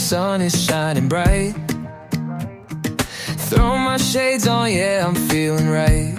sun is shining bright. Throw my shades on, yeah, I'm feeling right.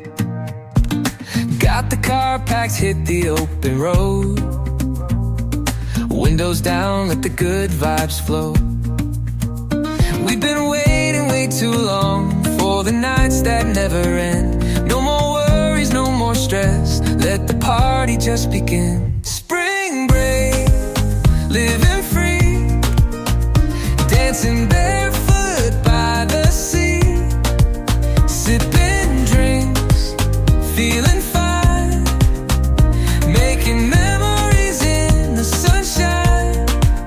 Got the car packed, hit the open road. Windows down, let the good vibes flow. We've been waiting way too long for the nights that never end. No more worries, no more stress, let the party just begin. Spring break, living free, dancing barefoot by the sea, sipping drinks, feeling fine, making memories in the sunshine.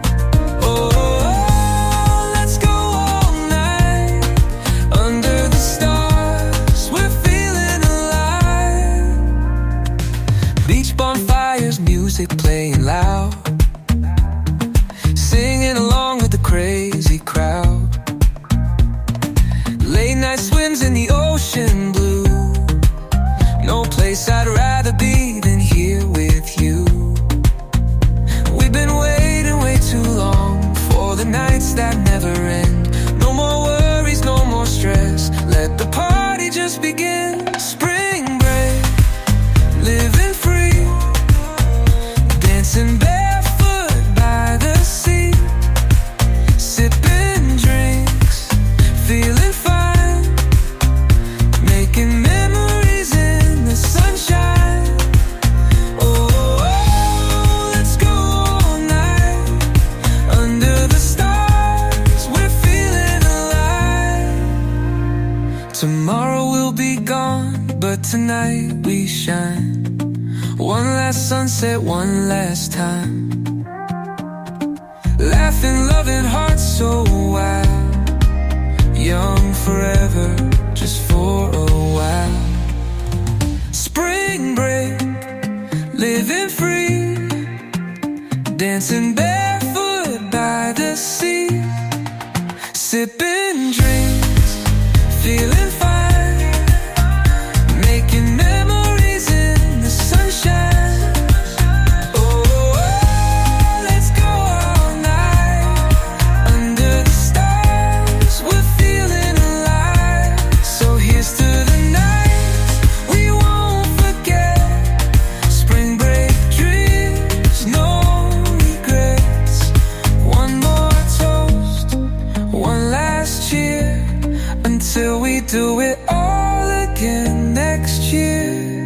Oh, let's go all night under the stars, we're feeling alive. Beach bonfires, music playing loud, singing along with the crazy crowd. Late night swims in the ocean blue, no place I'd rather be than here with you. We've been waiting way too long for the nights that never end. No more worries, no more stress, let the party just begin. Spring break, living free, dancing barefoot by the sea, sipping drinks, feeling fine, making memories in the sunshine. Oh, let's go all night under the stars, we're feeling alive. Tomorrow we'll be gone, but tonight we shine. One last sunset, one last time, laughing, loving, hearts so wild, young forever, just for a while. Spring break, living free, dancing barefoot by the sea, sipping drinks, feeling fine, making memories in the sunshine. Oh, let's go all night under the stars, we're feeling alive. So here's to the nights we won't forget. Spring break dreams, no regrets. One more toast, one last cheer, until we do it all again next year.